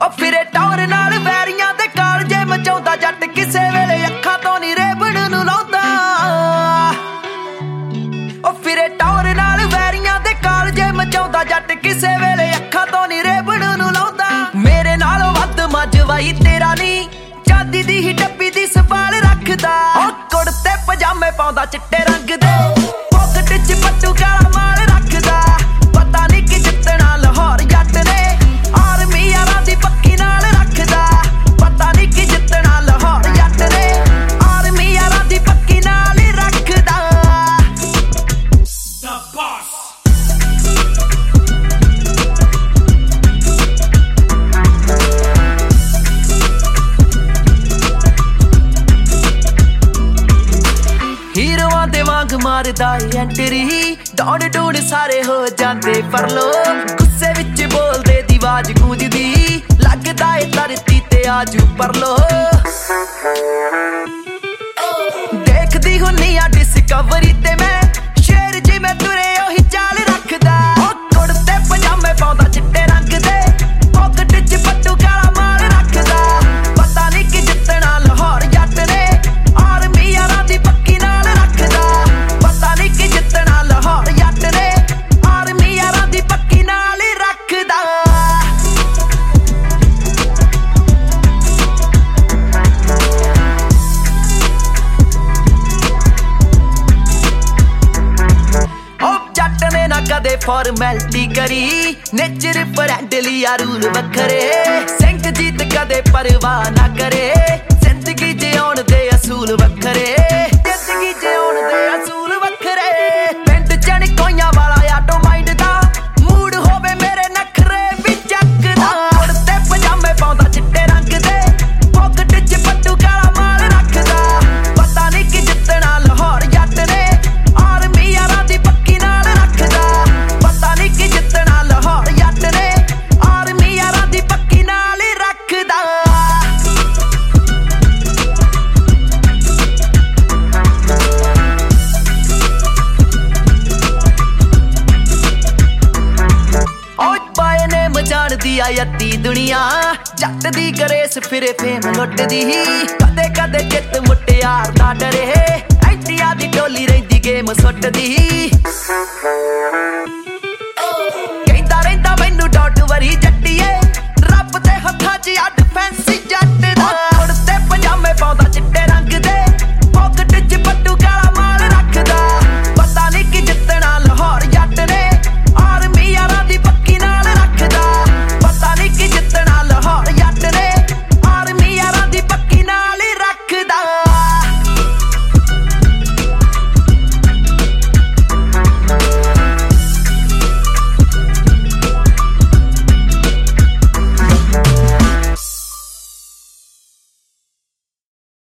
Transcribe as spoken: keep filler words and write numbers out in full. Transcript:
ਉਹ ਫਿਰੇ ਟੌਰ ਨਾਲ ਵੈਰੀਆਂ ਦੇ ਕਾਲਜੇ ਮਚਾਉਂਦਾ ਜੱਟ ਕਿਸੇ ਵੇਲੇ ਅੱਖਾਂ ਤੋਂ ਨੀ ਰੇਬਣ ਨੂੰ ਲਾਉਂਦਾ ਉਹ ਫਿਰੇ ਟੌਰ ਨਾਲ ਵੈਰੀਆਂ ਦੇ ਕਾਲਜੇ ਮਚਾਉਂਦਾ ਜੱਟ ਕਿਸੇ ਵੇਲੇ ਅੱਖਾਂ ਤੋਂ ਨੀ ਰੇਬਣ ਨੂੰ ਲਾਉਂਦਾ ਮੇਰੇ ਨਾਲੋਂ ਵੱਧ ਮਜਵਾਈ ਤੇਰਾ ਨੀ ਚਾਂਦੀ ਦੀ ਹੀ ਡੱਬੀ ਦੀ ਸੰਭਾਲ ਰੱਖਦਾ ਉਹ ਕੁੜਤੇ ਪਜਾਮੇ ਪਾਉਂਦਾ ਚਿੱਟੇ ਰੰਗ ਦੇ ਪੌਕਟ 'ਚ ਪੱਟੂ ਕਾਲਾ ਮਾਲ ਰੱਖਦਾ ਪਤਾ ਨੀ ਕਿ ਜਿੱਤਣਾ ਲਾਹੌਰ ਜੱਟ ਨੇ ਆਰਮੀ ਯਾਰਾਂ ਦੀ ਪੱਕੀ ਨਾਲ ਰੱਖਦਾ ਪਤਾ ਨੀ ਕਿ ਜਿੱਤਣਾ ਲਾਹੌਰ ਜੱਟ ਨੇ ਆਰਮੀ ਯਾਰਾਂ ਦੀ ਪੱਕੀ ਨਾਲ ਹੀ ਰੱਖਦਾ The Boss ਹੀਰੋਆਂ ਦੇ ਵਾਂਗ ਮਾਰਦਾ ਐਂਟਰੀ ਦੌੜ ਦੌੜ ਸਾਰੇ ਹੋ ਜਾਂਦੇ ਪਰਲੋ ਗੁੱਸੇ ਵਿੱਚ ਬੋਲਦੇ ਦੀ ਆਵਾਜ਼ ਗੂੰਜਦੀ ਲੱਗਦਾ ਏ ਧਰਤੀ ਤੇ ਆਜੂ ਪਰਲੋ ਦੇਖਦੀ ਹੁੰਨੀ ਆ ਡਿਸਕਵਰੀ ਤੇ ਮੈਂ ਸ਼ੇਰ ਜਿਵੇਂ ਤੁਰੇ ਉਹੀ ਚਾਲ ਰੱਖਦਾ ਉਹ ਕੁੜਤੇ ਪਜਾਮੇ ਪਾਉਂਦਾ ਚਿੱਟੇ ਰੰਗ ਦੇ ਪੌਕਟ 'ਚ ਪੱਟੂ ਕਾਲਾ ਮਾਲ ਰੱਖਦਾ ਪਤਾ ਨੀ ਕਿ ਜਿੱਤਣਾ ਲਾਹੌਰ ਜੱਟ ਨੇ ਆਰਮੀ ਯਾਰਾਂ ਦੀ ਪੱਕੀ ਨਾਲ ਰੱਖਦਾ ਪਤਾ ਨੀ ਕਿ ਜਿੱਤਣਾ ਲਾਹੌਰ ਜੱਟ ਨੇ ਆਰਮੀ ਯਾਰਾਂ ਦੀ ਪੱਕੀ ਨਾਲ ਹੀ ਰੱਖਦਾ ਕਦੇ ਫਾਰਮੈਲਿਟੀ ਕਰੀ ਨੇਚਰ ਫਰੈਂਡਲੀ ਆ ਰੂਲ ਵੱਖਰੇ ਸਿੰਘ ਜੀਤ ਕਦੇ ਪਰਵਾਹ ਨਾ ਕਰੇ ਜ਼ਿੰਦਗੀ ਜਿਉਣ ਦੇ ਅਸੂਲ ਵੱਖਰੇ ਜ਼ਿੰਦਗੀ ਜਿਉਣ ਦੇ ਅਸੂਲ ਵੱਖਰੇ ਪਿੰਡ ਚਣਕੋਈਆਂ ਵਾਲਾ ਆਟੋ ਮਾਈਂਡ ਦਾ ਮੂਡ ਹੋਵੇ ਮੇਰੇ ਨਖਰੇ ਵੀ ਚੱਕਦਾ ਕੁੜਤੇ ਪਜਾਮੇ ਪਾਉਂਦਾ ਚਿੱਟੇ ਰੰਗ ਦੇ ਪੌਕਟ 'ਚ ਪੱਟੂ ਕਾਲਾ ਮਾਲ ਰੱਖਦਾ ਪਤਾ ਨੀ ਕਿ ਜਿੱਤਣਾ ਲਾਹੌਰ ਜੱਟ ਨੇ ਆਰਮੀ ਯਾਰਾਂ ਦੀ ਪੱਕੀ ਨਾਲ ਰੱਖਦਾ ਪਤਾ ਨੀ ਕਿ ਜਿੱਤਣਾ ਲਾਹੌਰ ਜੱਟ ਨੇ ਆਰਮੀ ਯਾਰਾਂ ਦੀ ਪੱਕੀ ਨਾਲ ਹੀ ਰੱਖਦਾ ਓਏ ਬਾਏ ਨੇ ਮਜਾਣਦੀ ਆ ਯੱਤੀ ਦੁਨੀਆ ਜੱਟ ਦੀ ਗਰੇਸ ਫਿਰੇ ਫੇਮ ਲੁੱਟਦੀ ਕਦੇ ਕਦੇ ਜਿੱਤ ਮੁਟਿਆਰ ਦਾ ਡਰੇ ਐਂਟੀਆਂ ਦੀ ਟੋਲੀ ਰਹਿੰਦੀ ਗੇਮ ਸੁੱਟਦੀ ਕਹਿੰਦਾ ਰਹਿੰਦਾ ਮੈਨੂੰ ਡੋਂਟ ਵਰੀ ਜੱਟ